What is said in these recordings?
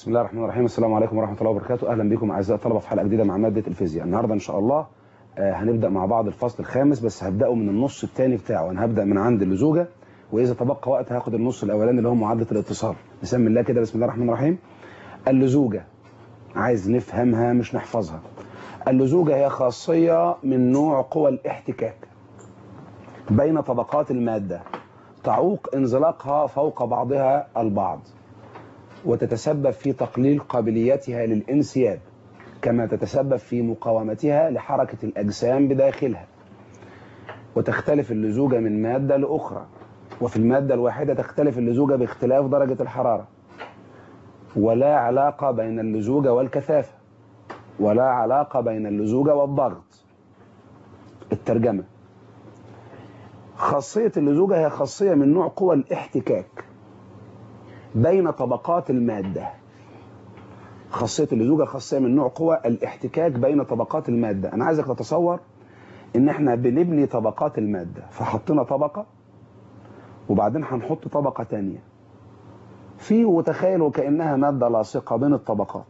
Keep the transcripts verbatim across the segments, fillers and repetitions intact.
بسم الله الرحمن الرحيم. السلام عليكم ورحمة الله وبركاته. أهلا بكم أعزائي الطلبة في حلقة جديدة مع مادة الفيزياء. النهاردة إن شاء الله آه هنبدأ مع بعض الفصل الخامس، بس هبدأه من النص الثاني بتاعه. أنا هبدأ من عند اللزوجة، وإذا تبقى وقت هاخد النص الأولاني اللي هو معادلة الاتصال. بسم الله كده، بسم الله الرحمن الرحيم. اللزوجة عايز نفهمها مش نحفظها. اللزوجة هي خاصية من نوع قوى الاحتكاك بين طبقات المادة تعوق انزلاقها فوق بعضها البعض، وتتسبب في تقليل قابليتها للانسياب، كما تتسبب في مقاومتها لحركة الأجسام بداخلها. وتختلف اللزوجة من مادة لأخرى، وفي المادة الواحدة تختلف اللزوجة باختلاف درجة الحرارة، ولا علاقة بين اللزوجة والكثافة، ولا علاقة بين اللزوجة والضغط. الترجمة: خاصية اللزوجة هي خاصية من نوع قوى الاحتكاك بين طبقات المادة. خاصية اللزوجة خاصية من نوع قوى الاحتكاك بين طبقات المادة. أنا عايزك تتصور إن إحنا بنبني طبقات المادة، فحطينا طبقة وبعدين هنحط طبقة تانية في، وتخيلوا كأنها مادة لاصقة بين الطبقات.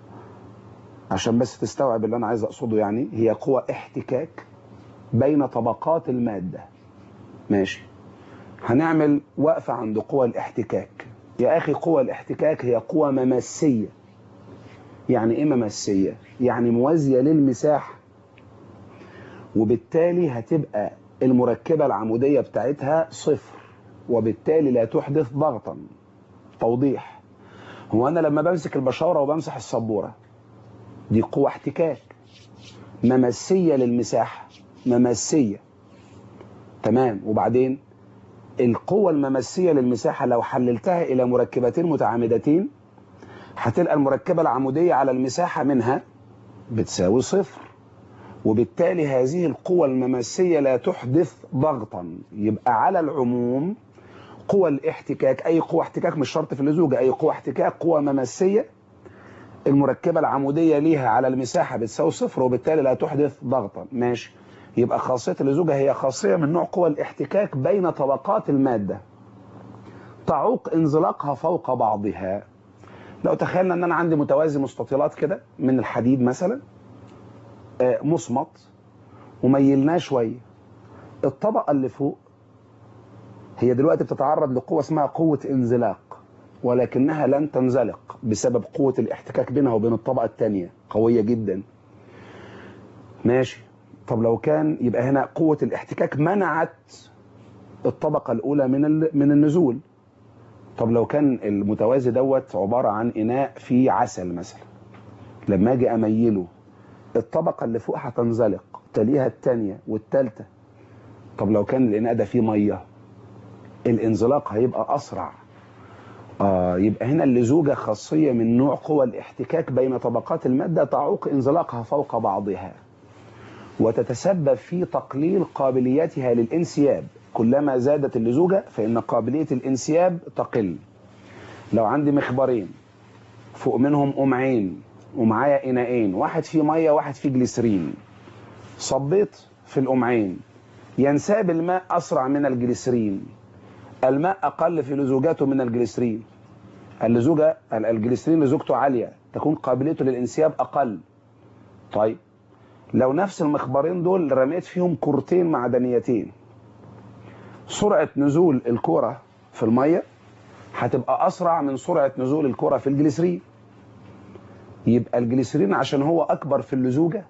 عشان بس تستوعب اللي أنا عايز أقصده، يعني هي قوى احتكاك بين طبقات المادة. ماشي، هنعمل وقفة عند قوى الاحتكاك. يا أخي، قوى الاحتكاك هي قوى مماسية. يعني إيه مماسية؟ يعني موازية للمساحة، وبالتالي هتبقى المركبة العمودية بتاعتها صفر، وبالتالي لا تحدث ضغطا. توضيح: هو أنا لما بمسك البشارة وبمسح السبورة، دي قوة احتكاك مماسية للمساحة، مماسية. تمام. وبعدين القوة المماسية للمساحة لو حللتها إلى مركبتين متعامدتين، هتلقى المركبة العمودية على المساحة منها بتساوي صفر، وبالتالي هذه القوى المماسية لا تحدث ضغطا. يبقى على العموم قوى الاحتكاك، أي قوة احتكاك، مش شرط في اللزوجة، أي قوة احتكاك قوى مماسية المركبة العمودية ليها على المساحة بتساوي صفر، وبالتالي لا تحدث ضغطا. ماشي. يبقى خاصية اللزوجة هي خاصية من نوع قوى الاحتكاك بين طبقات المادة تعوق انزلاقها فوق بعضها. لو تخيلنا ان انا عندي متوازي مستطيلات كده من الحديد مثلا، مصمت، وميلناه شويه. الطبقه اللي فوق هي دلوقتي بتتعرض لقوه اسمها قوه انزلاق، ولكنها لن تنزلق بسبب قوه الاحتكاك بينها وبين الطبقه الثانيه قويه جدا. ماشي. طب لو كان، يبقى هنا قوه الاحتكاك منعت الطبقه الاولى من من النزول. طب لو كان المتوازي دوت عباره عن اناء فيه عسل مثلا، لما اجي اميله الطبقه اللي فوق هتنزلق، تليها الثانيه والثالثه. طب لو كان الاناء ده فيه ميه، الانزلاق هيبقى اسرع. اه يبقى هنا اللزوجه خاصيه من نوع قوى الاحتكاك بين طبقات الماده تعوق انزلاقها فوق بعضها، وتتسبب في تقليل قابليتها للانسياب. كلما زادت اللزوجه فإن قابلية الانسياب تقل. لو عندي مخبرين فوق منهم قمعين ومعايا إناءين، واحد فيه مية واحد فيه جليسرين، صبيت في القمعين، ينساب الماء أسرع من الجليسرين. الماء أقل في لزوجاته من الجليسرين. اللزوجة الجليسرين لزوجته عالية، تكون قابليته للانسياب أقل. طيب لو نفس المخبرين دول رميت فيهم كرتين معدنيتين، سرعة نزول الكرة في المية هتبقى أسرع من سرعة نزول الكرة في الجليسرين. يبقى الجليسرين عشان هو أكبر في اللزوجة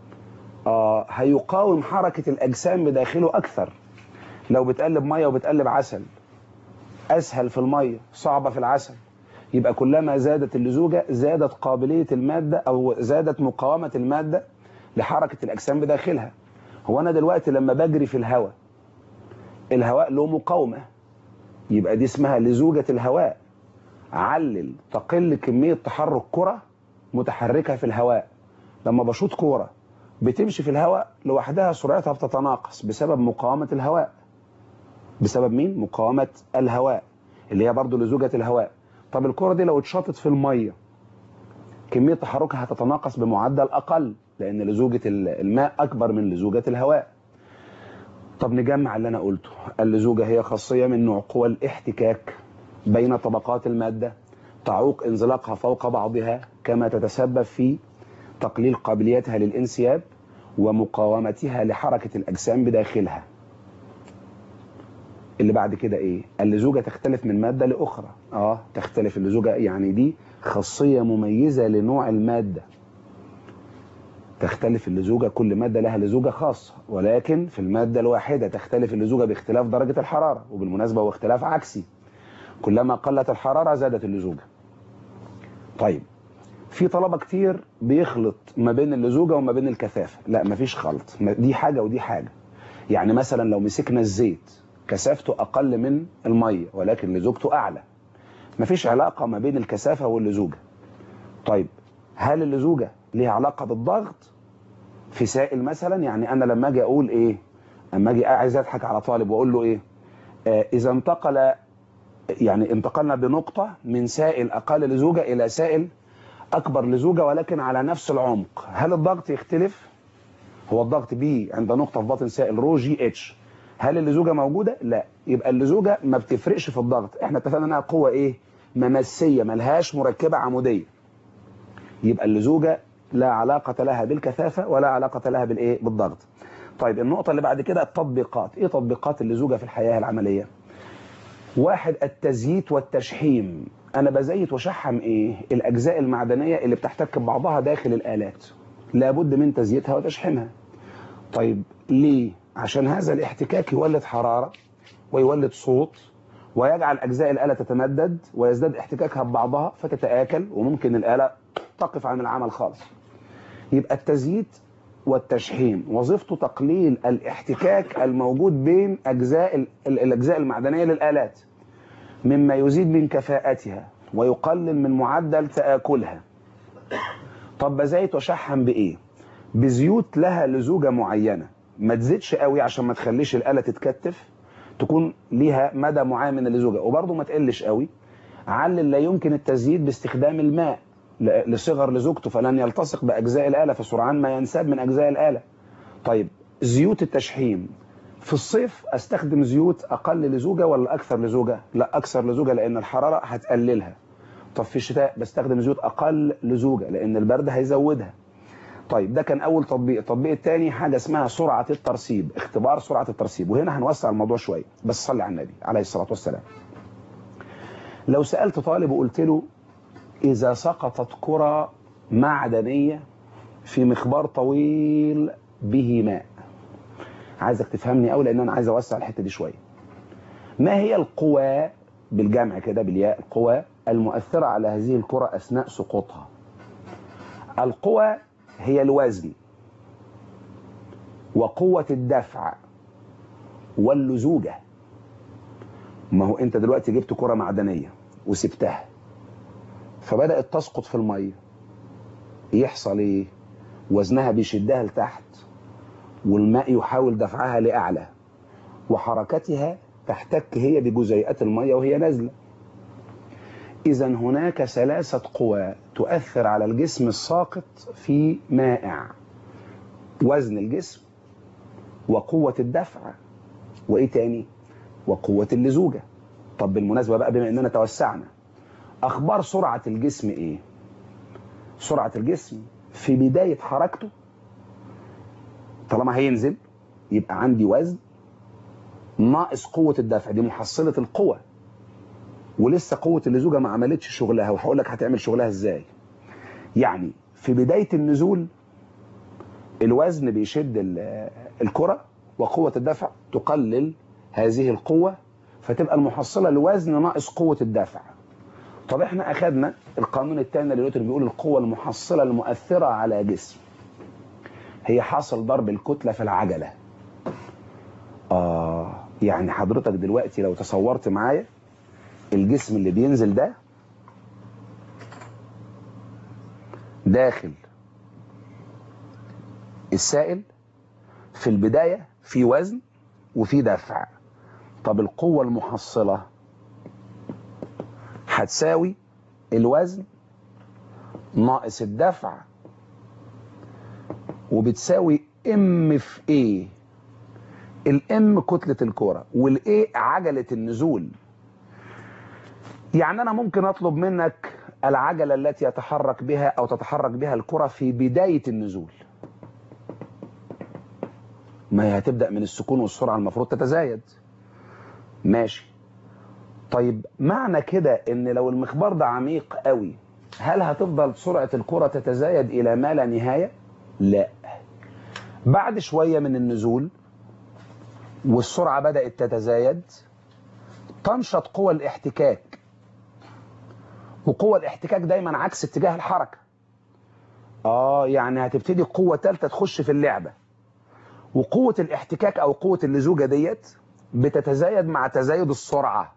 آه هيقاوم حركة الأجسام بداخله أكثر. لو بتقلب مية وبتقلب عسل، أسهل في المية صعبة في العسل. يبقى كلما زادت اللزوجة زادت قابلية المادة، أو زادت مقاومة المادة لحركة الأجسام بداخلها. هو أنا دلوقتي لما بجري في الهواء، الهواء له مقاومة، يبقى دي اسمها لزوجة الهواء. علل تقل كمية تحرك كرة متحركة في الهواء. لما بشوط كرة بتمشي في الهواء لوحدها، سرعتها بتتناقص بسبب مقاومة الهواء. بسبب مين؟ مقاومة الهواء، اللي هي برضو لزوجة الهواء. طب الكرة دي لو اتشاطت في المية، كمية تحركها هتتناقص بمعدل أقل، لأن لزوجة الماء أكبر من لزوجة الهواء. طب نجمع اللي أنا قلته. اللزوجة هي خاصية من نوع قوى الاحتكاك بين طبقات المادة تعوق انزلاقها فوق بعضها، كما تتسبب في تقليل قابليتها للانسياب ومقاومتها لحركة الأجسام بداخلها. اللي بعد كده ايه؟ اللزوجة تختلف من مادة لأخرى. اه تختلف اللزوجة، يعني دي خاصية مميزة لنوع المادة. تختلف اللزوجة، كل مادة لها لزوجة خاصة، ولكن في المادة الواحدة تختلف اللزوجة باختلاف درجة الحرارة، وبالمناسبة هو اختلاف عكسي، كلما قلت الحرارة زادت اللزوجة. طيب في طلبة كتير بيخلط ما بين اللزوجة وما بين الكثافة. لا مفيش خلط، دي حاجة ودي حاجة. يعني مثلا لو مسكنا الزيت كثافته أقل من المية ولكن لزوجته أعلى، مفيش علاقة ما بين الكثافة واللزوجة. طيب هل اللزوجة ليها علاقة بالضغط في سائل مثلا؟ يعني أنا لما أجي أقول إيه، لما أجي عايز أضحك على طالب وأقول له إيه، آه إذا انتقل، يعني انتقلنا بنقطة من سائل أقل لزوجة إلى سائل أكبر لزوجة ولكن على نفس العمق، هل الضغط يختلف؟ هو الضغط بي عند نقطة في باطن سائل رو جي اتش، هل اللزوجة موجودة؟ لا. يبقى اللزوجة ما بتفرقش في الضغط، احنا اتفقنا انها قوة ايه؟ ممسية، ملهاش مركبة عمودية. يبقى اللزوجة لا علاقة لها بالكثافة ولا علاقة لها بالايه؟ بالضغط. طيب النقطة اللي بعد كده التطبيقات. ايه تطبيقات اللزوجة في الحياة العملية؟ واحد، التزييت والتشحيم. انا بزيت وشحم ايه؟ الاجزاء المعدنية اللي بتحتك ببعضها داخل الآلات، لابد من تزييتها وتشحيمها. طيب ليه؟ عشان هذا الاحتكاك يولد حرارة ويولد صوت ويجعل أجزاء الآلة تتمدد ويزداد احتكاكها ببعضها فتتآكل وممكن الآلة تقف عن العمل خالص. يبقى التزييت والتشحيم وظيفته تقليل الاحتكاك الموجود بين أجزاء الأجزاء المعدنية للآلات، مما يزيد من كفاءتها ويقلل من معدل تآكلها. طب بزيت وشحم بإيه؟ بزيوت لها لزوجة معينة، ما تزيدش قوي عشان ما تخليش الآلة تتكتف، تكون ليها مدى معين من اللزوجة، وبرضه ما تقلش قوي. علل لا يمكن التزييت باستخدام الماء لصغر لزوجته فلن يلتصق بأجزاء الآلة فسرعان ما ينساب من أجزاء الآلة. طيب زيوت التشحيم، في الصيف استخدم زيوت أقل لزوجة ولا أكثر لزوجة؟ لا أكثر لزوجة لأن الحرارة هتقللها. طب في الشتاء بستخدم زيوت أقل لزوجة لأن البرد هيزودها. طيب ده كان أول تطبيق. التطبيق الثاني حاجة اسمها سرعة الترسيب، اختبار سرعة الترسيب، وهنا هنوسع الموضوع شوية بس صلي على النبي عليه الصلاة والسلام. لو سألت طالب وقلت له إذا سقطت كرة معدنية في مخبار طويل به ماء، عايزك تفهمني أوي لأن أنا عايز أوسع الحتة دي شوية. ما هي القوى بالجمع كده بالياء، القوى المؤثرة على هذه الكرة أثناء سقوطها؟ القوى هي الوزن وقوة الدفع واللزوجة. ما هو انت دلوقتي جبت كرة معدنية وسبتها فبدأت تسقط في المية، يحصل ايه؟ وزنها بيشدها لتحت والماء يحاول دفعها لأعلى وحركتها تحتك هي بجزيئات المية وهي نازلة. إذا هناك ثلاثة قوى تؤثر على الجسم الساقط في مائع: وزن الجسم وقوة الدفع وإيه تاني؟ وقوة اللزوجة. طب بالمناسبة بقى بما إننا توسعنا، أخبار سرعة الجسم إيه؟ سرعة الجسم في بداية حركته طالما هينزل يبقى عندي وزن ناقص قوة الدفع، دي محصلة القوة، ولسه قوة اللزوجة ما عملتش شغلها، وهقول لك هتعمل شغلها إزاي. يعني في بداية النزول الوزن بيشد الكرة وقوة الدفع تقلل هذه القوة فتبقى المحصلة الوزن ناقص قوة الدفع. طب احنا اخدنا القانون الثاني لنيوتن بيقول القوة المحصلة المؤثرة على جسم هي حاصل ضرب الكتلة في العجلة. آه يعني حضرتك دلوقتي لو تصورت معايا الجسم اللي بينزل ده داخل السائل، في البداية في وزن وفي دفع. طب القوة المحصلة هتساوي الوزن ناقص الدفع وبتساوي ام في ايه. الام كتلة الكرة والايه عجلة النزول. يعني أنا ممكن أطلب منك العجلة التي يتحرك بها أو تتحرك بها الكرة في بداية النزول. ما هي هتبدأ من السكون والسرعة المفروض تتزايد. ماشي. طيب معنى كده ان لو المخبار ده عميق قوي هل هتفضل سرعة الكرة تتزايد الى ما لا نهاية؟ لا. بعد شوية من النزول والسرعة بدأت تتزايد تنشط قوى الاحتكاك، وقوى الاحتكاك دايما عكس اتجاه الحركة. اه يعني هتبتدي قوة ثالثة تخش في اللعبة، وقوة الاحتكاك او قوة اللزوجة ديت بتتزايد مع تزايد السرعة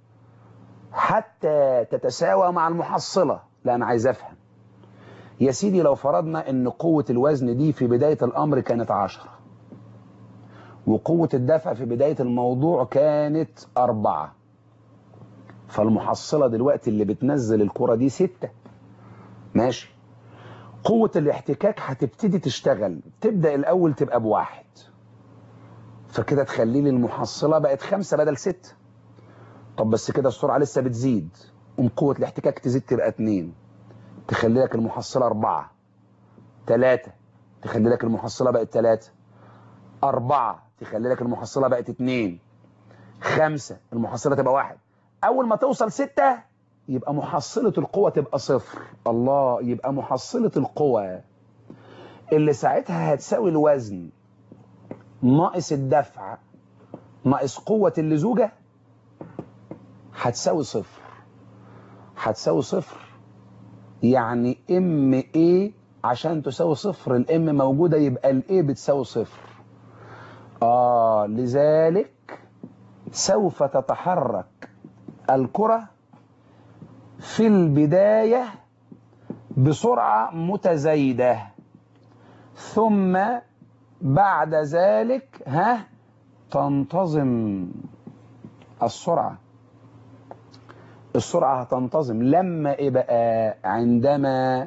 حتى تتساوى مع المحصلة. لا أنا عايز أفهم يا سيدي، لو فرضنا أن قوة الوزن دي في بداية الأمر كانت عشرة، وقوة الدفع في بداية الموضوع كانت أربعة، فالمحصلة دلوقتي اللي بتنزل الكرة دي ستة. ماشي. قوة الاحتكاك هتبتدي تشتغل، تبدأ الأول تبقى بواحد، فكده تخلي لي المحصلة بقت خمسة بدل ستة. طب بس كده السرعة لسه بتزيد، قوم قوة الاحتكاك تزيد تبقى اتنين، تخلي لك المحصلة أربعة. تلاتة تخلي لك المحصلة بقت تلاتة. أربعة تخلي لك المحصلة بقت اتنين. خمسة المحصلة تبقى واحد. أول ما توصل ستة يبقى محصلة القوة تبقى صفر. الله، يبقى محصلة القوة اللي ساعتها هتساوي الوزن ناقص الدفع ناقص قوة اللزوجة هتساوي صفر. هتساوي صفر يعني ام ايه عشان تساوي صفر الام موجودة، يبقى الايه بتساوي صفر. آه لذلك سوف تتحرك الكرة في البداية بسرعة متزايدة، ثم بعد ذلك ها تنتظم السرعة. السرعة هتنتظم لما ايه بقى؟ عندما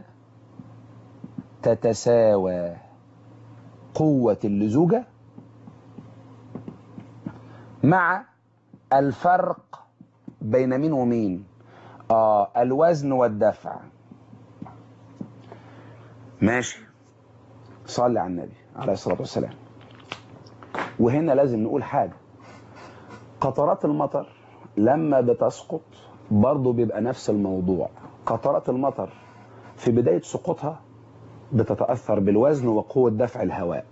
تتساوى قوة اللزوجة مع الفرق بين مين ومين؟ آه الوزن والدفع. ماشي. صلي على النبي عليه الصلاة والسلام. وهنا لازم نقول حاجة، قطرات المطر لما بتسقط برضو بيبقى نفس الموضوع. قطرات المطر في بداية سقوطها بتتأثر بالوزن وقوة دفع الهواء،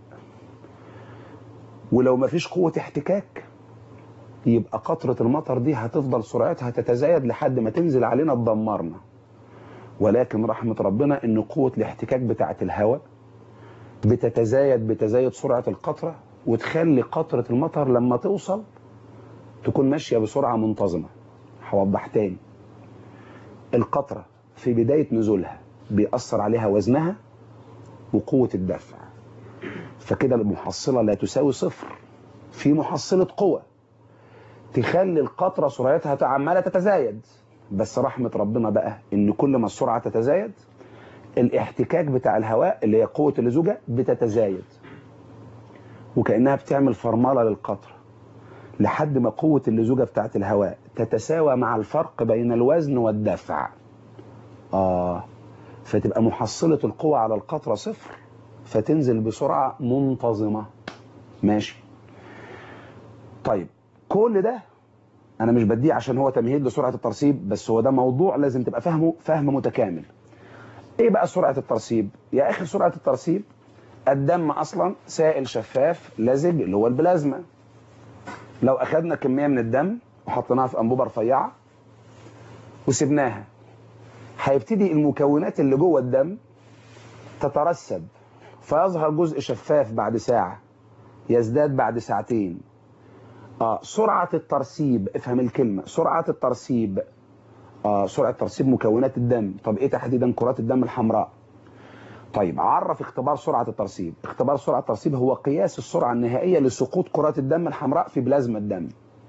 ولو ما فيش قوة احتكاك يبقى قطرة المطر دي هتفضل سرعتها تتزايد لحد ما تنزل علينا تدمرنا. ولكن رحمة ربنا ان قوة الاحتكاك بتاعة الهواء بتتزايد بتزايد سرعة القطرة، وتخلي قطرة المطر لما توصل تكون ماشية بسرعة منتظمة. هوضح تاني، القطرة في بداية نزولها بيأثر عليها وزنها وقوة الدفع، فكده المحصلة لا تساوي صفر. في محصلة قوة تخلي القطرة سرعتها عمالة تتزايد، بس رحمة ربنا بقى ان كل ما السرعة تتزايد الاحتكاك بتاع الهواء اللي هي قوة اللزوجة بتتزايد، وكأنها بتعمل فرملة للقطرة لحد ما قوة اللزوجة بتاعت الهواء تتساوى مع الفرق بين الوزن والدفع. آه فتبقى محصلة القوة على القطرة صفر، فتنزل بسرعة منتظمة. ماشي. طيب كل ده أنا مش بديه عشان هو تمهيد لسرعة الترسيب، بس هو ده موضوع لازم تبقى فهمه فهم متكامل. إيه بقى سرعة الترسيب؟ يا أخي سرعة الترسيب الدم أصلا سائل شفاف لزج اللي هو البلازما. لو أخذنا كمية من الدم وحطيناها في أنبوبة رفيعة وسبناها، هيبتدي المكونات اللي جوه الدم تترسب، فيظهر جزء شفاف بعد ساعة، يزداد بعد ساعتين. آه سرعة الترسيب، افهم الكلمة، سرعة الترسيب آه سرعة ترسيب مكونات الدم. طب ايه تحديدا؟ كرات الدم الحمراء. طيب عرف اختبار سرعة الترسيب. اختبار سرعة الترسيب هو قياس السرعة النهائية لسقوط كرات الدم الحمراء في بلازما الدم،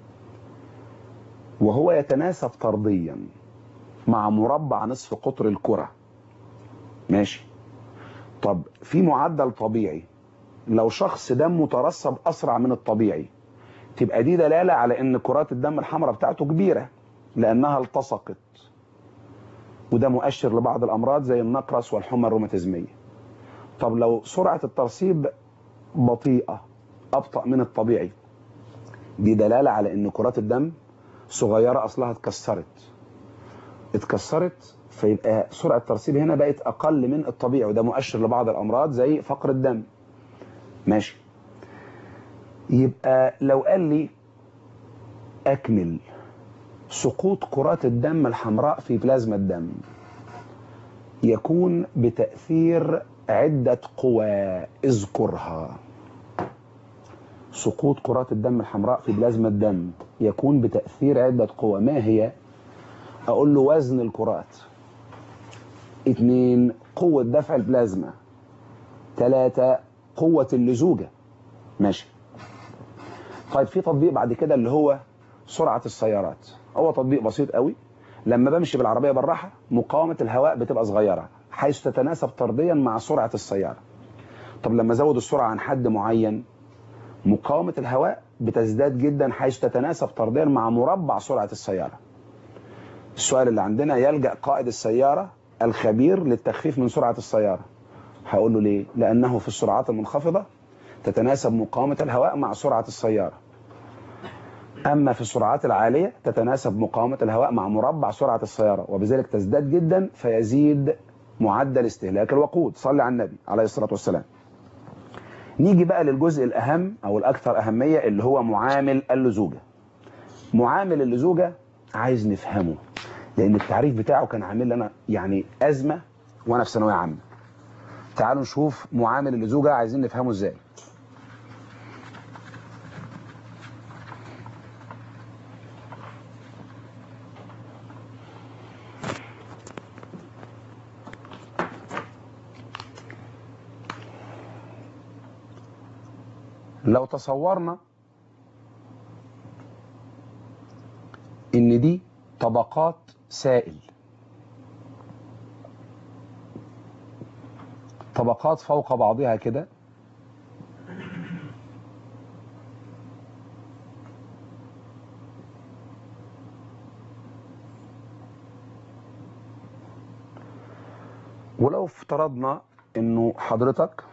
وهو يتناسب طرديا مع مربع نصف قطر الكرة. ماشي. طب في معدل طبيعي، لو شخص دمه ترسب أسرع من الطبيعي تبقى دي دلالة على ان كرات الدم الحمراء بتاعته كبيرة. لأنها التصقت، وده مؤشر لبعض الأمراض زي النقرس والحمى الروماتيزمية. طب لو سرعة الترسيب بطيئة أبطأ من الطبيعي، دي دلالة على إن كرات الدم صغيرة أصلها اتكسرت اتكسرت فيبقى سرعة الترسيب هنا بقت أقل من الطبيعي، وده مؤشر لبعض الأمراض زي فقر الدم. ماشي. يبقى لو قال لي أكمل سقوط كرات الدم الحمراء في بلازما الدم، يكون بتأثير عدة قوى اذكرها. سقوط كرات الدم الحمراء في بلازما الدم يكون بتأثير عدة قوى. ما هي؟ أقول له وزن الكرات، اتنين قوة دفع البلازما، تلاتة قوة اللزوجة. ماشي. طيب في تطبيق بعد كده اللي هو سرعة السيارات. هو تطبيق بسيط قوي. لما بمشي بالعربية بالراحة مقاومة الهواء بتبقى صغيرة حيث تتناسب طرديا مع سرعة السيارة. طب لما ازود السرعة عن حد معين مقاومة الهواء بتزداد جدا حيث تتناسب طرديا مع مربع سرعة السيارة. السؤال اللي عندنا: يلجأ قائد السيارة الخبير للتخفيف من سرعة السيارة. هقول له ليه؟ لأنه في السرعات المنخفضة تتناسب مقاومة الهواء مع سرعة السيارة، أما في السرعات العالية تتناسب مقاومة الهواء مع مربع سرعة السيارة، وبذلك تزداد جدا فيزيد معدل استهلاك الوقود. صلي على النبي عليه الصلاة والسلام. نيجي بقى للجزء الأهم أو الأكثر أهمية اللي هو معامل اللزوجة. معامل اللزوجة عايز نفهمه لأن التعريف بتاعه كان عامل لنا يعني أزمة وأنا في ثانوية عامة. تعالوا نشوف معامل اللزوجة عايزين نفهمه إزاي. لو تصورنا إن دي طبقات سائل، طبقات فوق بعضها كده، ولو افترضنا إنه حضرتك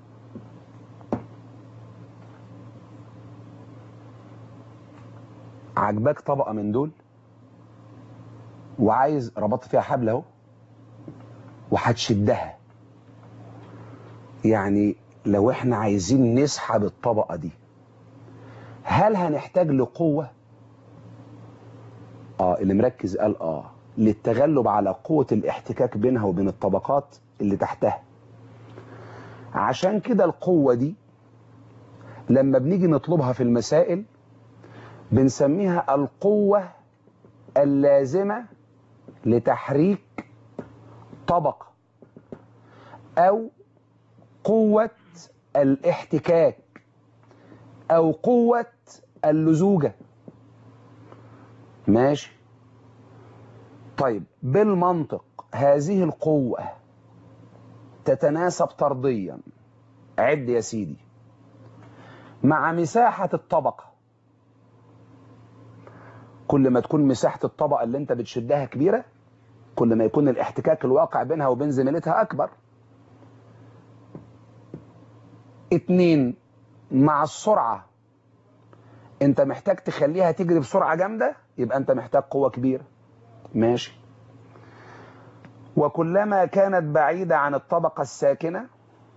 عجبك طبقة من دول وعايز ربطت فيها حبل اهو وهتشدها، يعني لو احنا عايزين نسحب الطبقة دي هل هنحتاج لقوة؟ اه اللي مركز قال اه للتغلب على قوة الاحتكاك بينها وبين الطبقات اللي تحتها. عشان كده القوة دي لما بنيجي نطلبها في المسائل بنسميها القوة اللازمة لتحريك طبقة أو قوة الاحتكاك أو قوة اللزوجة. ماشي. طيب بالمنطق هذه القوة تتناسب طرديا، عد يا سيدي، مع مساحة الطبقة. كل ما تكون مساحة الطبقة اللي انت بتشدها كبيرة كل ما يكون الاحتكاك الواقع بينها وبين زميلتها أكبر. اتنين، مع السرعة انت محتاج تخليها تجري بسرعة جامدة يبقى انت محتاج قوة كبيرة. ماشي. وكلما كانت بعيدة عن الطبقة الساكنة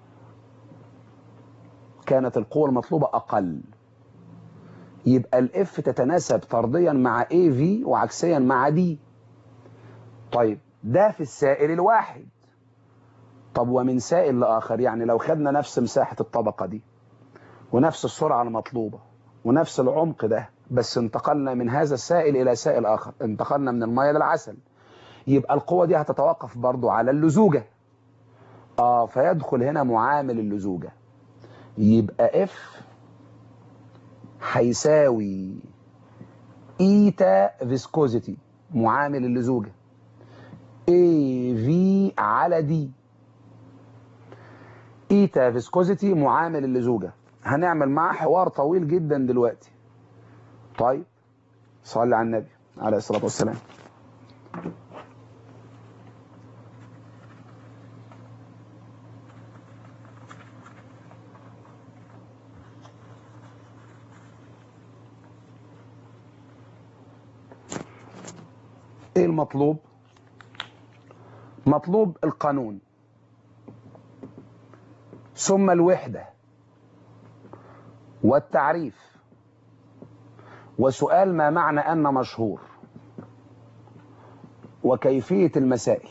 كانت القوة المطلوبة أقل، يبقى الاف تتناسب طرديا مع اي في وعكسيا مع دي. طيب ده في السائل الواحد. طب ومن سائل لآخر، يعني لو خدنا نفس مساحة الطبقة دي ونفس السرعة المطلوبة ونفس العمق ده بس انتقلنا من هذا السائل إلى سائل آخر، انتقلنا من المية للعسل، يبقى القوة دي هتتوقف برضو على اللزوجة. آه فيدخل هنا معامل اللزوجة، يبقى اف هيساوي ايتا فيسكوزيتي معامل اللزوجة اي في على دي. ايتا فيسكوزيتي معامل اللزوجة هنعمل معاه حوار طويل جدا دلوقتي. طيب صلي على النبي. عليه الصلاة والسلام. ايه المطلوب؟ مطلوب القانون ثم الوحدة والتعريف وسؤال ما معنى أن مشهور وكيفية المسائل.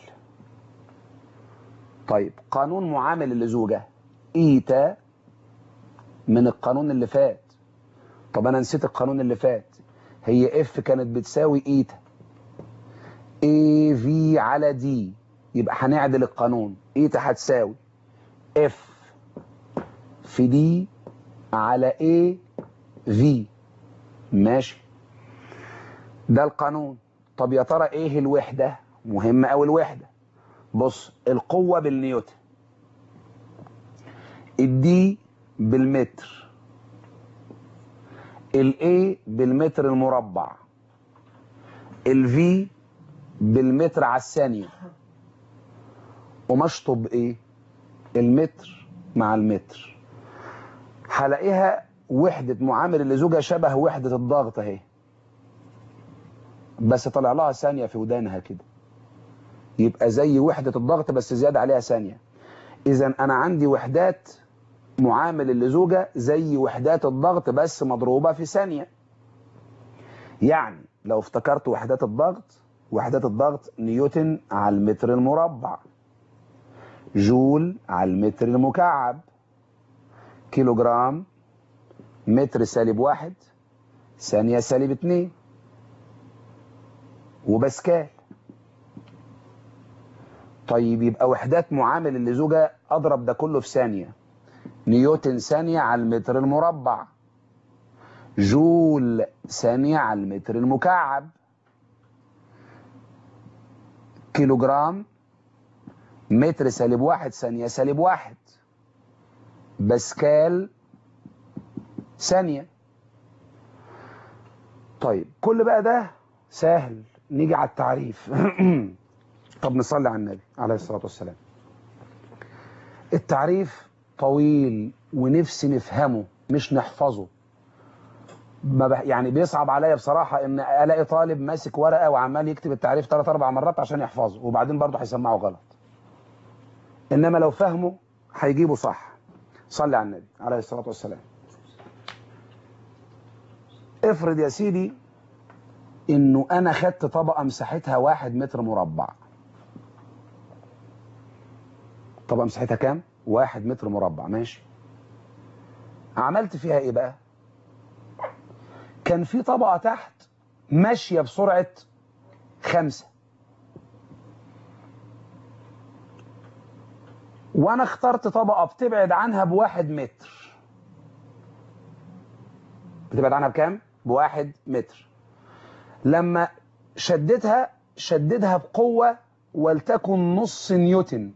طيب قانون معامل اللزوجة إيتا من القانون اللي فات. طب أنا نسيت القانون اللي فات. هي اف كانت بتساوي إيتا اي في على دي، يبقى هنعدل القانون. إيتا هتساوي اف في دي على اي في. ماشي، ده القانون. طب يا ترى ايه الوحدة؟ مهمة أوي الوحدة. بص، القوة بالنيوتن، الدي بالمتر، الاي بالمتر المربع، الفي بالمتر على الثانية، ومشطب ايه؟ المتر مع المتر. هلاقيها وحدة معامل اللزوجة شبه وحدة الضغط اهي، بس طلع لها ثانية في ودانها كده، يبقى زي وحدة الضغط بس زيادة عليها ثانية. إذا أنا عندي وحدات معامل اللزوجة زي وحدات الضغط بس مضروبة في ثانية. يعني لو افتكرت وحدات الضغط، وحدات الضغط نيوتن على المتر المربع، جول على المتر المكعب، كيلو جرام متر سالب واحد، ثانية سالب اتنين، وباسكال. طيب يبقى وحدات معامل اللزوجة أضرب ده كله في ثانية، نيوتن ثانية على المتر المربع، جول ثانية على المتر المكعب، كيلو جرام متر سالب واحد ثانية سالب واحد، باسكال ثانية. طيب كل بقى ده سهل، نيجي على التعريف. طب نصلي على النبي عليه الصلاة والسلام. التعريف طويل ونفسي نفهمه مش نحفظه. ما بح... يعني بيصعب عليا بصراحة ان الاقي طالب ماسك ورقة وعمال يكتب التعريف ثلاث اربع مرات عشان يحفظه، وبعدين برضه هيسمعه غلط. انما لو فهمه هيجيبه صح. صلي على النبي عليه الصلاة والسلام. افرض يا سيدي انه انا خدت طبقة مساحتها واحد متر مربع. طبقة مساحتها كام؟ واحد متر مربع. ماشي، عملت فيها ايه بقى؟ كان في طبقة تحت ماشية بسرعة خمسة، وانا اخترت طبقة بتبعد عنها بواحد متر. بتبعد عنها بكام؟ بواحد متر. لما شدتها شددها بقوة ولتكن نص نيوتن.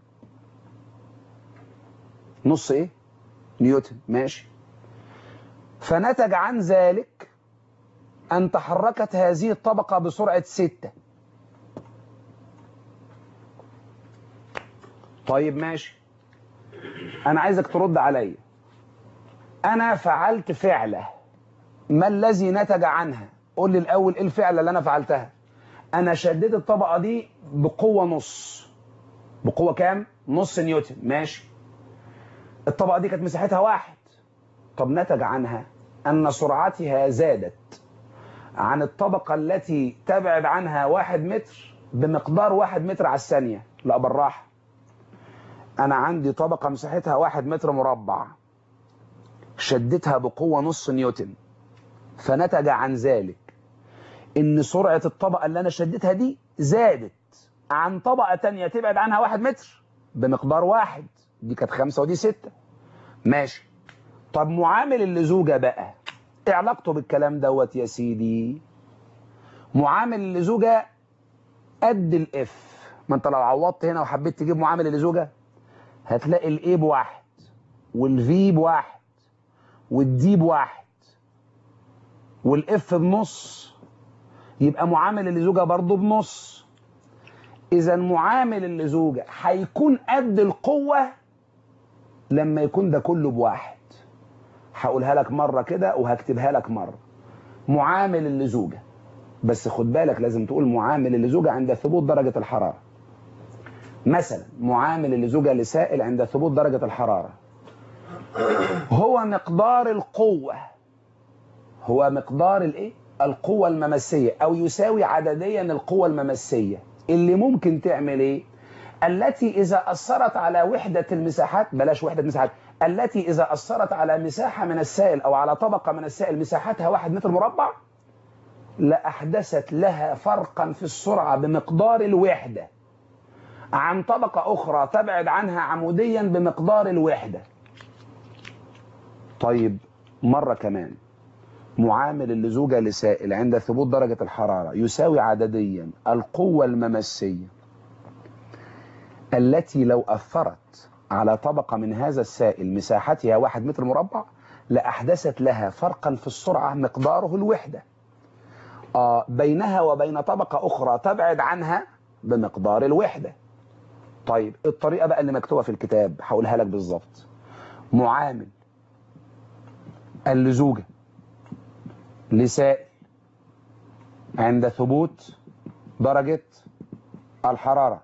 نص ايه؟ نيوتن. ماشي، فنتج عن ذلك ان تحركت هذه الطبقة بسرعة ستة. طيب ماشي، انا عايزك ترد عليا. انا فعلت فعلة، ما الذي نتج عنها؟ قول لي الاول ايه الفعلة اللي انا فعلتها. انا شددت الطبقة دي بقوة نص. بقوة كام؟ نص نيوتن. ماشي، الطبقة دي كانت مساحتها واحد. طب نتج عنها ان سرعتها زادت عن الطبقة التي تبعد عنها واحد متر بمقدار واحد متر على الثانية. لا بالراحة، انا عندي طبقة مساحتها واحد متر مربع، شدتها بقوة نص نيوتن، فنتج عن ذلك ان سرعة الطبقة اللي انا شدتها دي زادت عن طبقة تانية تبعد عنها واحد متر بمقدار واحد. دي كانت خمسة ودي ستة. ماشي، طب معامل اللزوجة بقى ايه علاقته بالكلام دوت يا سيدي؟ معامل اللزوجة قد الاف. ما انت لو عوضت هنا وحبيت تجيب معامل اللزوجة هتلاقي الاي بواحد، والفي بواحد، والدي بواحد، والاف بنص، يبقى معامل اللزوجة برضه بنص. إذا معامل اللزوجة هيكون قد القوة لما يكون ده كله بواحد. هقولها لك مرة كده وهكتبها لك مرة. معامل اللزوجة، بس خد بالك لازم تقول معامل اللزوجة عند ثبوت درجة الحرارة. مثلا معامل اللزوجة لسائل عند ثبوت درجة الحرارة هو مقدار القوة، هو مقدار الايه؟ القوة الممسية، او يساوي عدديا القوة الممسية اللي ممكن تعمل ايه؟ التي اذا اثرت على وحدة المساحات، بلاش وحدة مساحات، التي اذا اثرت على مساحة من السائل او على طبقة من السائل مساحتها واحد متر مربع لأحدثت لها فرقا في السرعة بمقدار الوحدة عن طبقة أخرى تبعد عنها عموديا بمقدار الوحدة. طيب مرة كمان، معامل اللزوجة لسائل عند ثبوت درجة الحرارة يساوي عدديا القوة الممسية التي لو أثرت على طبقة من هذا السائل مساحتها واحد متر مربع لأحدثت لها فرقا في السرعة مقداره الوحدة آه بينها وبين طبقة أخرى تبعد عنها بمقدار الوحدة. طيب الطريقة بقى اللي مكتوبة في الكتاب هقولها لك بالظبط. معامل اللزوجة لسائل عند ثبوت درجة الحرارة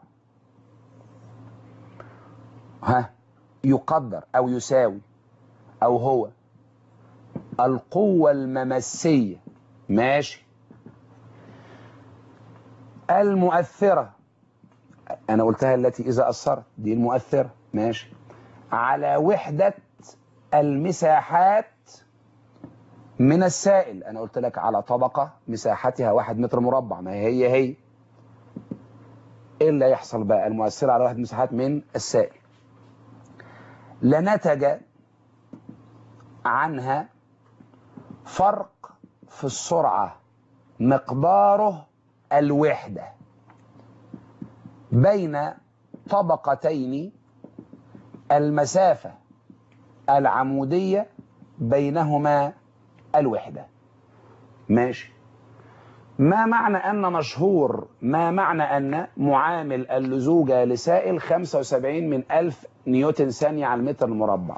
ها يقدر أو يساوي أو هو القوة الممسية، ماشي، المؤثرة، أنا قلتها التي إذا أثرت، دي المؤثرة، ماشي، على وحدة المساحات من السائل، أنا قلت لك على طبقة مساحتها واحد متر مربع، ما هي هي إيه اللي يحصل بقى؟ المؤثرة على وحدة مساحات من السائل لنتج عنها فرق في السرعة مقداره الوحدة بين طبقتين المسافة العمودية بينهما الوحدة، ماشي. ما معنى أن مشهور ما معنى أن معامل اللزوجة لسائل خمسة وسبعين من ألف نيوتن ثانية على المتر المربع؟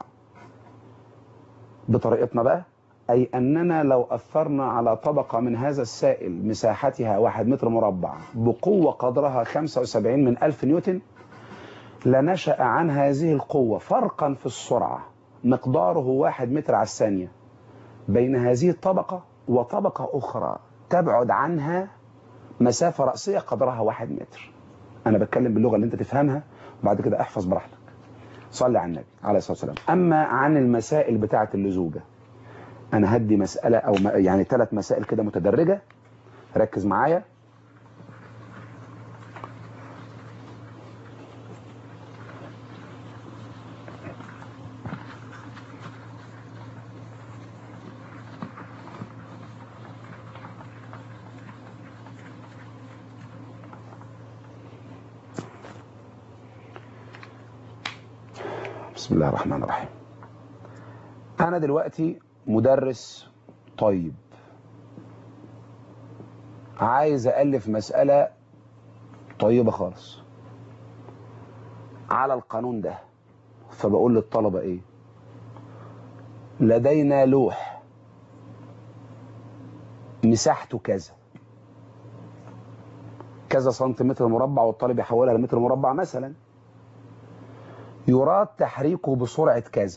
بطريقتنا بقى، أي أننا لو أثرنا على طبقة من هذا السائل مساحتها واحد متر مربع بقوة قدرها خمسة وسبعين من ألف نيوتن لنشأ عن هذه القوة فرقا في السرعة مقداره واحد متر على الثانية بين هذه الطبقة وطبقة أخرى تبعد عنها مسافة رأسية قدرها واحد متر. أنا بتكلم باللغة اللي أنت تفهمها وبعد كده احفظ براحتك. صلي على النبي عليه الصلاة والسلام. أما عن المسائل بتاعة اللزوجة، أنا هدي مسألة أو يعني ثلاث مسائل كده متدرجة، ركز معايا. بسم الله الرحمن الرحيم. أنا دلوقتي مدرس طيب، عايز ألف مسألة طيبة خالص على القانون ده، فبقول للطلبة إيه؟ لدينا لوح مساحته كذا كذا سنتيمتر مربع، والطالب يحولها لمتر مربع مثلا، يراد تحريكه بسرعة كذا،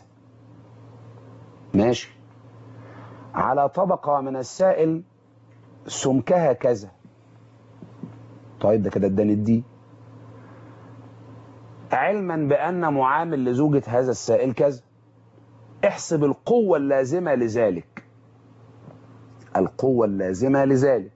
ماشي، على طبقة من السائل سمكها كذا. طيب ده كده اداني الدي، علما بأن معامل لزوجة هذا السائل كذا، احسب القوة اللازمة لذلك، القوة اللازمة لذلك.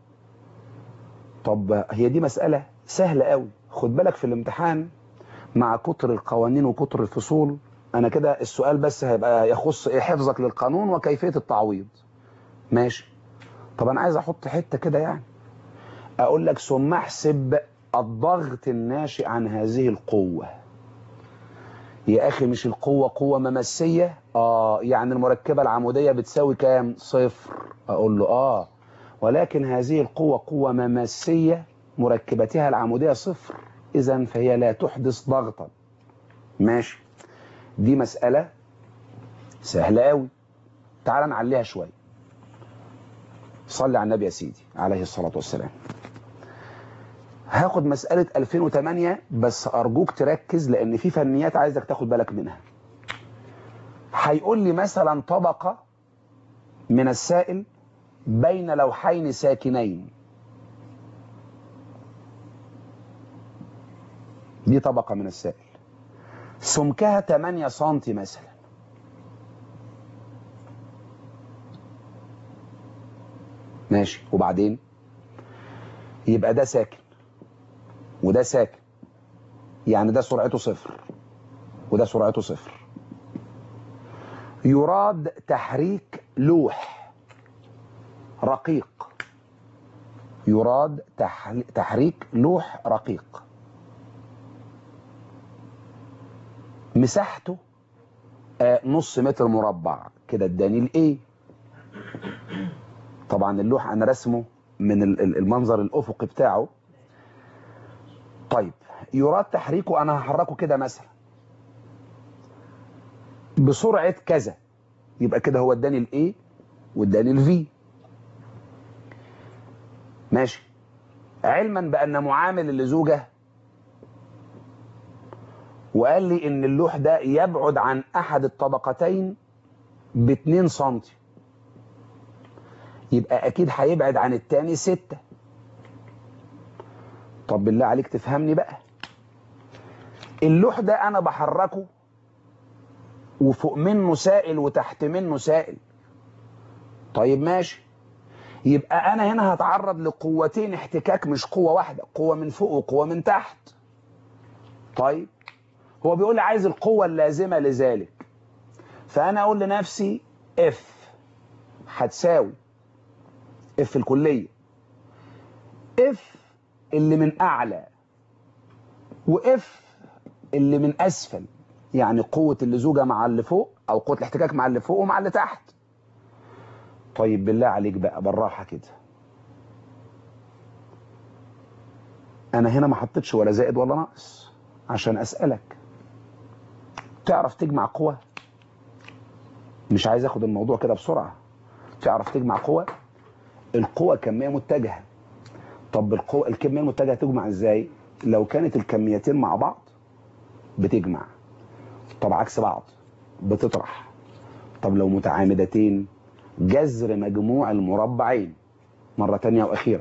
طب هي دي مسألة سهلة قوي، خد بالك في الامتحان مع كتر القوانين وكتر الفصول، انا كده السؤال بس هيبقى يخص ايه؟ حفظك للقانون وكيفية التعويض، ماشي. طب انا عايز احط حتة كده، يعني اقول لك ثم احسب الضغط الناشئ عن هذه القوة. يا اخي مش القوة قوة ممسية؟ اه، يعني المركبة العمودية بتساوي كام؟ صفر. اقول له اه، ولكن هذه القوة قوة مماسية مركبتها العمودية صفر، إذن فهي لا تحدث ضغطا. ماشي، دي مسألة سهلة قوي. تعال نعليها شوية. صلي على النبي يا سيدي عليه الصلاة والسلام. هاخد مسألة ألفين وثمانية بس أرجوك تركز، لأن في فنيات عايزك تاخد بالك منها. هيقول لي مثلا طبقة من السائل بين لوحين ساكنين، دي طبقة من السائل سمكها ثمانية سنتي مثلا. ماشي، وبعدين يبقى ده ساكن وده ساكن، يعني ده سرعته صفر وده سرعته صفر. يراد تحريك لوح رقيق، يراد تحريك لوح رقيق مساحته آه نص متر مربع كده، اداني الايه. طبعا اللوح انا رسمه من المنظر الافقي بتاعه. طيب يراد تحريكه، انا هحركه كده مثلا بسرعه كذا، يبقى كده هو اداني الايه واداني الفي. ماشي، علما بان معامل اللزوجه وقال لي ان اللوح ده يبعد عن احد الطبقتين ب اتنين سنتي، يبقى اكيد هيبعد عن التاني ستة. طب بالله عليك تفهمني بقى، اللوح ده انا بحركه وفوق منه سائل وتحت منه سائل. طيب ماشي، يبقى انا هنا هتعرض لقوتين احتكاك، مش قوة واحدة، قوة من فوق وقوة من تحت. طيب هو بيقول لي عايز القوة اللازمة لذلك، فانا اقول لنفسي اف هتساوي اف الكلية، اف اللي من اعلى واف اللي من اسفل، يعني قوة اللزوجة مع اللي فوق او قوة الاحتكاك مع اللي فوق ومع اللي تحت. طيب بالله عليك بقى بالراحة كده، انا هنا ما حطيتش ولا زائد ولا ناقص عشان اسألك تعرف تجمع قوة؟ مش عايز اخد الموضوع كده بسرعة. تعرف تجمع قوة؟ القوة كمية متجهة. طب القوة الكمية المتجهة تجمع ازاي؟ لو كانت الكميتين مع بعض بتجمع، طب عكس بعض بتطرح. طب لو متعامدتين جذر مجموع المربعين. مرة تانية واخيرة،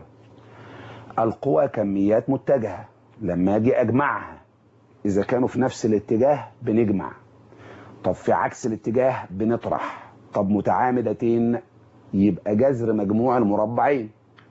القوى كميات متجهة، لما اجي اجمعها اذا كانوا في نفس الاتجاه بنجمع، طب في عكس الاتجاه بنطرح. طب متعامدتين يبقى جذر مجموع المربعين.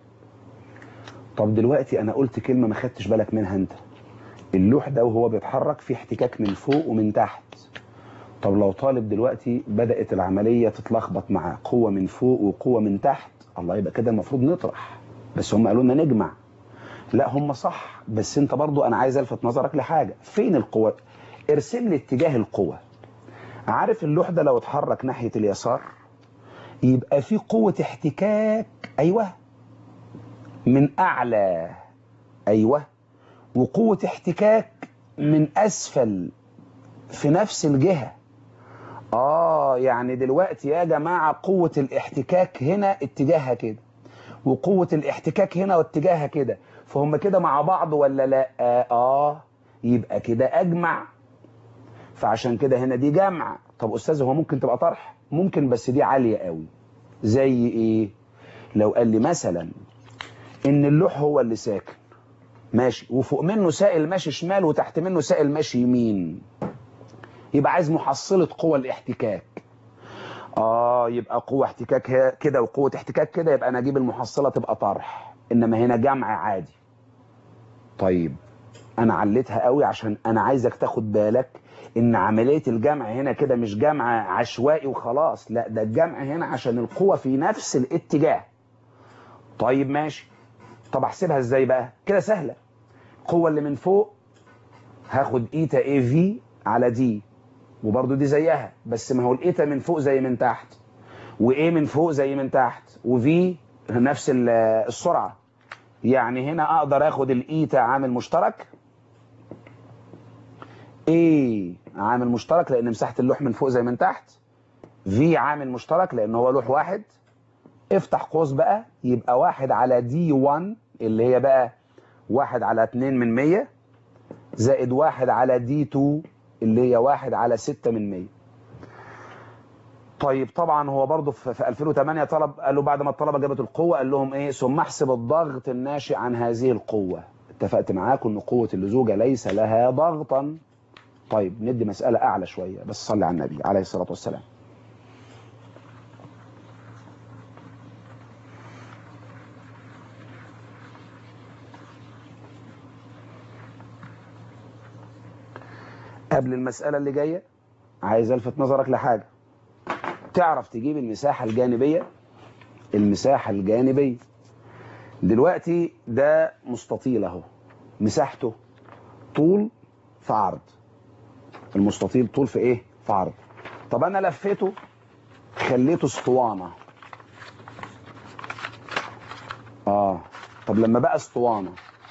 طب دلوقتي انا قلت كلمة ما خدتش بالك منها انت، اللوح ده وهو بيتحرك في احتكاك من فوق ومن تحت. طب لو طالب دلوقتي بدأت العملية تتلخبط مع قوة من فوق وقوة من تحت، الله يبقى كده المفروض نطرح، بس هم قالوا لنا نجمع. لا هم صح، بس انت برضو انا عايز الفت نظرك لحاجة. فين القوة؟ ارسم لي اتجاه القوة. عارف اللوح ده لو اتحرك ناحية اليسار يبقى في قوة احتكاك، ايوه، من اعلى، ايوه، وقوة احتكاك من اسفل في نفس الجهة. اه يعني دلوقتي يا جماعة قوة الاحتكاك هنا اتجاهها كده، وقوة الاحتكاك هنا واتجاهها كده، فهم كده مع بعض ولا لا؟ اه, آه يبقى كده اجمع، فعشان كده هنا دي جمع. طب استاذ هو ممكن تبقى طرح؟ ممكن، بس دي عالية قوي. زي ايه؟ لو قال لي مثلا ان اللوح هو اللي ساكن ماشي، وفوق منه سائل ماشي شمال وتحت منه سائل ماشي يمين، يبقى عايز محصلة قوة الاحتكاك. اه يبقى قوة احتكاك كده وقوة احتكاك كده، يبقى انا اجيب المحصلة تبقى طرح، انما هنا جمع عادي. طيب انا عليتها قوي عشان انا عايزك تاخد بالك ان عملية الجمع هنا كده مش جمع عشوائي وخلاص، لا ده الجمع هنا عشان القوة في نفس الاتجاه. طيب ماشي، طب احسبها ازاي بقى؟ كده سهلة. القوة اللي من فوق هاخد ايتا اي في على دي، وبرضو دي زيها، بس ما هو الايتا من فوق زي من تحت، وايه من فوق زي من تحت، وفي نفس السرعة. يعني هنا اقدر اخد الايتا عامل مشترك، A عامل مشترك لان مساحة اللوح من فوق زي من تحت، في عامل مشترك لان هو لوح واحد. افتح قوس بقى، يبقى واحد على دي واحد اللي هي بقى واحد على اتنين من مية، زائد واحد على دي اتنين اللي هي واحد على ستة من مية. طيب طبعا هو برضه في ألفين وتمانية طلب، قالوا بعد ما الطلبه جابت القوه قال لهم ايه؟ ثم احسب الضغط الناشئ عن هذه القوه. اتفقت معاكم ان قوه اللزوجه ليس لها ضغطا. طيب ندي مساله اعلى شويه، بس صلي على النبي عليه الصلاه والسلام. قبل المساله اللي جايه عايز الفت نظرك لحاجه. تعرف تجيب المساحه الجانبيه؟ المساحه الجانبيه دلوقتي ده مستطيل اهو، مساحته طول في عرض. المستطيل طول في ايه؟ في عرض. طب انا لفيته خليته اسطوانه. اه طب لما بقى اسطوانه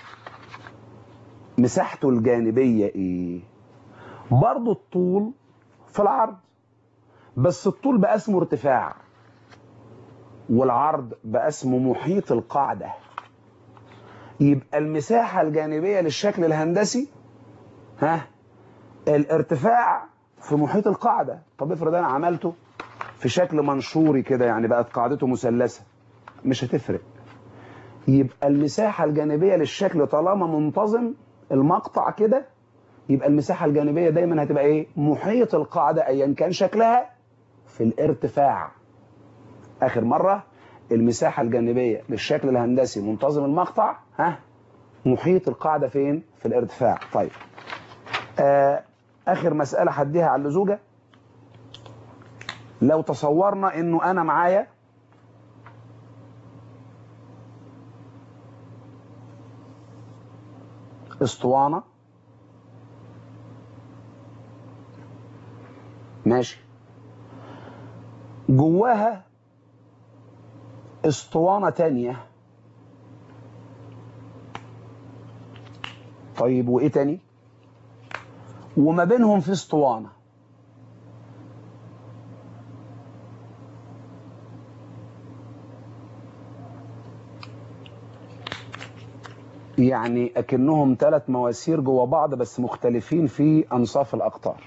مساحته الجانبيه ايه؟ برضه الطول في العرض، بس الطول بقى اسمه ارتفاع والعرض بقى اسمه محيط القاعده. يبقى المساحه الجانبيه للشكل الهندسي ها الارتفاع في محيط القاعده. طب افرض انا عملته في شكل منشوري كده، يعني بقت قاعدته مثلثه، مش هتفرق. يبقى المساحه الجانبيه للشكل طالما منتظم المقطع كده، يبقى المساحه الجانبيه دايما هتبقى ايه؟ محيط القاعده ايا كان شكلها في الارتفاع. اخر مره، المساحه الجانبيه للشكل الهندسي منتظم المقطع ها محيط القاعده فين؟ في الارتفاع. طيب آه اخر مساله هديها على اللزوجه. لو تصورنا انه انا معايا اسطوانه ماشي، جواها اسطوانه تانية. طيب وايه تاني؟ وما بينهم في اسطوانه. يعني اكنهم ثلاث مواسير جوا بعض بس مختلفين في انصاف الاقطار.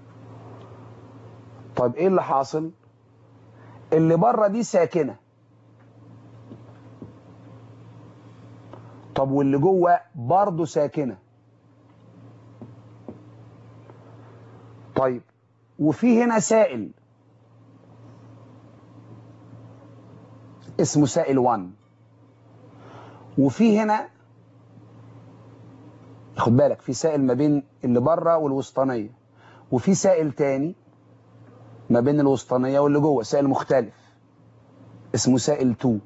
طيب ايه اللي حاصل؟ اللي بره دي ساكنه، طب واللي جوه برضه ساكنه. طيب وفي هنا سائل اسمه سائل واحد، وفي هنا خد بالك في سائل ما بين اللي بره والوسطانيه، وفي سائل تاني ما بين الوسطانيه واللي جوه، سائل مختلف اسمه سائل اتنين.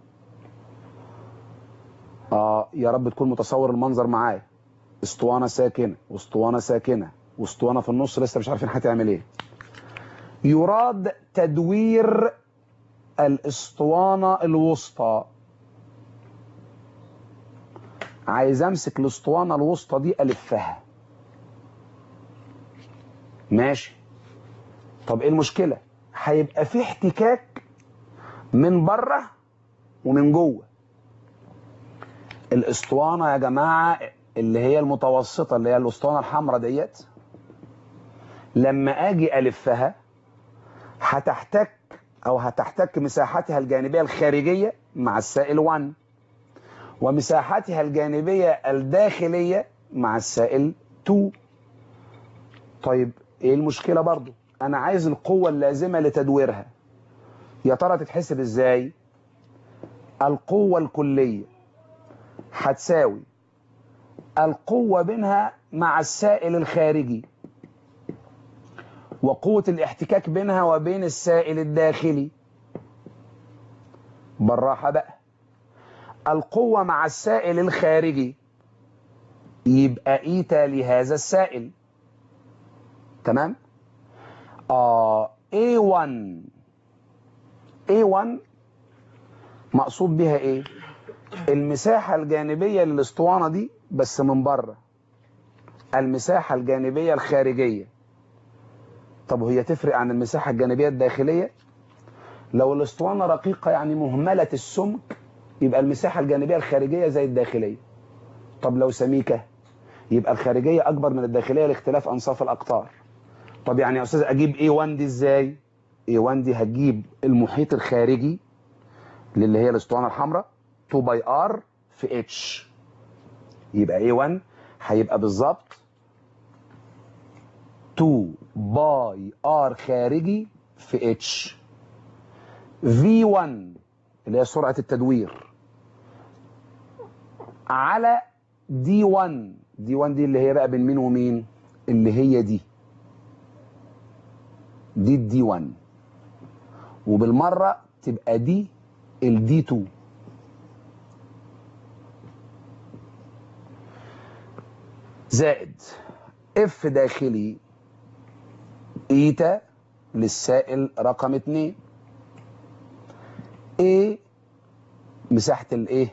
اه يا رب تكون متصور المنظر معايا. اسطوانه ساكنه واسطوانه ساكنه واسطوانه في النص لسه مش عارفين هتعمل ايه. يراد تدوير الاسطوانه الوسطى. عايز امسك الاسطوانه الوسطى دي الفها. ماشي. طب ايه المشكله؟ هيبقى في احتكاك من بره ومن جوه. الاسطوانه يا جماعه اللي هي المتوسطه اللي هي الاسطوانه الحمراء ديت، لما اجي الفها هتحتك او هتحتك مساحتها الجانبيه الخارجيه مع السائل واحد، ومساحتها الجانبيه الداخليه مع السائل اتنين. طيب ايه المشكله برضو؟ انا عايز القوه اللازمه لتدويرها. يا ترى تتحسب ازاي؟ القوه الكليه هتساوي القوه بينها مع السائل الخارجي، وقوه الاحتكاك بينها وبين السائل الداخلي. بالراحه بقى. القوه مع السائل الخارجي يبقى ايتا لهذا السائل. تمام؟ اه إيه واحد إيه واحد مقصود بها ايه؟ المساحة الجانبية للاسطوانة دي بس من بره، المساحة الجانبية الخارجية. طب وهي تفرق عن المساحة الجانبية الداخلية؟ لو الاسطوانة رقيقة يعني مهملة السمك يبقى المساحة الجانبية الخارجية زي الداخلية. طب لو سميكة يبقى الخارجية أكبر من الداخلية لاختلاف أنصاف الأقطار. طب يعني يا أستاذ أجيب إيه وان دي إزاي؟ إيه وان دي هتجيب المحيط الخارجي اللي هي الاسطوانة الحمراء اتنين باي ار في اتش، يبقى إيه وان هيبقى بالظبط اتنين باي ار خارجي في اتش. في واحد اللي هي سرعة التدوير على دي واحد، دي واحد دي اللي هي بقى بين مين ومين؟ اللي هي دي دي الدي واحد، وبالمرة تبقى دي الدي اتنين. زائد اف داخلي ايتا للسائل رقم اتنين، ايه مساحة الايه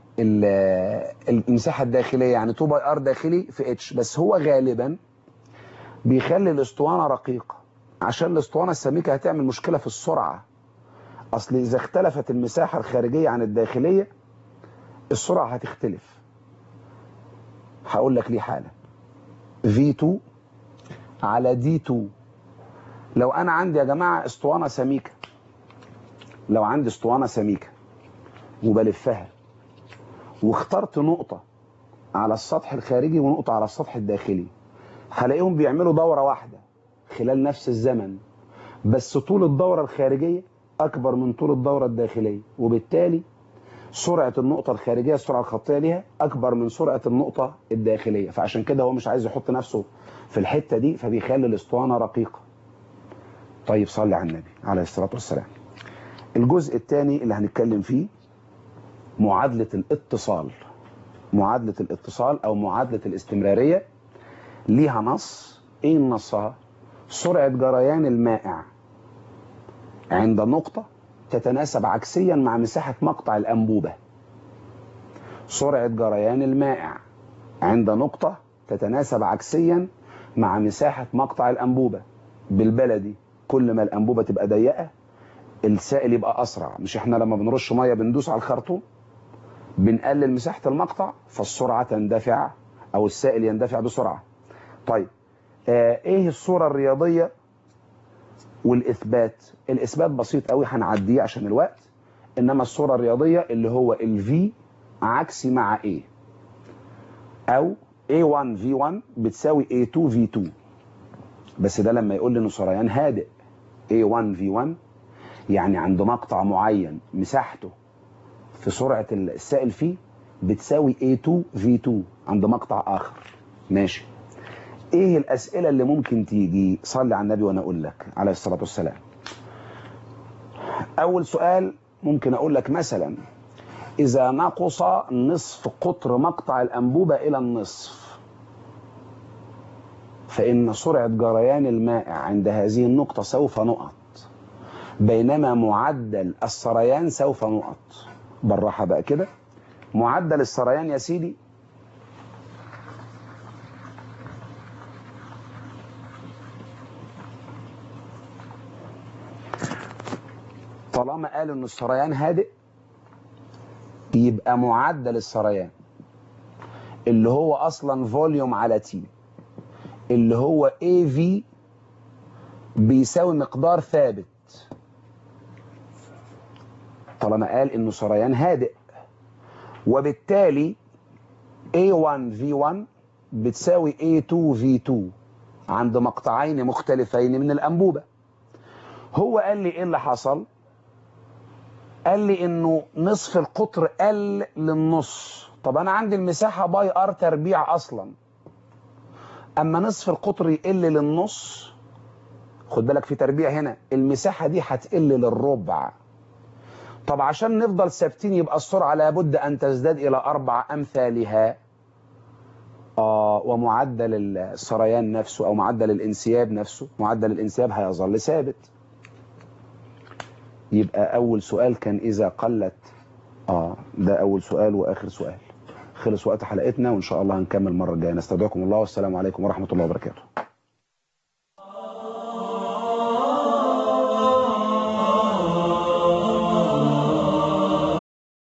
المساحة الداخلية يعني اتنين باي ار داخلي في اتش. بس هو غالبا بيخلي الاسطوانة رقيقة عشان الاسطوانة السميكة هتعمل مشكلة في السرعة. اصل اذا اختلفت المساحة الخارجية عن الداخلية السرعة هتختلف. هقول لك ليه حالا. في اتنين على دي اتنين، لو انا عندي يا جماعة اسطوانة سميكة، لو عندي اسطوانة سميكة وبلفها واخترت نقطة على السطح الخارجي ونقطة على السطح الداخلي، هلاقيهم بيعملوا دورة واحدة خلال نفس الزمن، بس طول الدورة الخارجية أكبر من طول الدورة الداخلية، وبالتالي سرعة النقطة الخارجية السرعة الخطية ليها أكبر من سرعة النقطة الداخلية. فعشان كده هو مش عايز يحط نفسه في الحتة دي، فبيخلي الاسطوانة رقيقة. طيب صلي على النبي عليه الصلاة والسلام. الجزء الثاني اللي هنتكلم فيه معادلة الاتصال. معادلة الاتصال أو معادلة الاستمرارية ليها نص. إيه نصها؟ سرعة جريان المائع عند نقطة تتناسب عكسيا مع مساحة مقطع الأنبوبة. سرعة جريان المائع عند نقطة تتناسب عكسيا مع مساحة مقطع الأنبوبة. بالبلدي كل ما الأنبوبة تبقى ضيقة السائل يبقى أسرع. مش احنا لما بنرش مية بندوس على الخرطوم بنقلل مساحة المقطع فالسرعة تندفع أو السائل يندفع بسرعة. طيب آه ايه الصورة الرياضية والإثبات؟ الإثبات بسيط قوي هنعديه عشان الوقت، إنما الصورة الرياضية اللي هو ال V عكسي مع A، أو إيه واحد في واحد بتساوي إيه اتنين في اتنين. بس ده لما يقول لي إنه سريان هادئ. إيه واحد في واحد يعني عند مقطع معين مساحته في سرعة السائل فيه بتساوي إيه اتنين في اتنين عند مقطع آخر. ماشي. ايه الاسئله اللي ممكن تيجي؟ صلي على النبي وانا اقول لك عليه الصلاه والسلام. اول سؤال ممكن اقول لك مثلا اذا نقص نصف قطر مقطع الانبوبه الى النصف فان سرعه جريان المائع عند هذه النقطه سوف نقط، بينما معدل السريان سوف نقط. بالراحه بقى كده. معدل السريان يا سيدي طالما قالوا ان السريان هادئ يبقى معدل السريان اللي هو اصلا فوليوم على تي اللي هو اي في بيساوي مقدار ثابت. طالما قال انه سريان هادئ، وبالتالي إيه واحد في واحد بتساوي إيه اتنين في اتنين عند مقطعين مختلفين من الانبوبه. هو قال لي ايه اللي حصل؟ قال لي انه نصف القطر قل للنص. طب انا عندي المساحه باي ار تربيع اصلا، اما نصف القطر يقل للنص، خد بالك في تربيع هنا، المساحه دي هتقل للربع. طب عشان نفضل ثابتين يبقى السرعه لابد ان تزداد الى اربع امثالها. اه ومعدل السريان نفسه او معدل الانسياب نفسه، معدل الانسياب هيظل ثابت. يبقى اول سؤال كان اذا قلت اه ده اول سؤال واخر سؤال. خلص وقت حلقتنا وان شاء الله هنكمل المره الجايه. نستودعكم الله والسلام عليكم ورحمه الله وبركاته.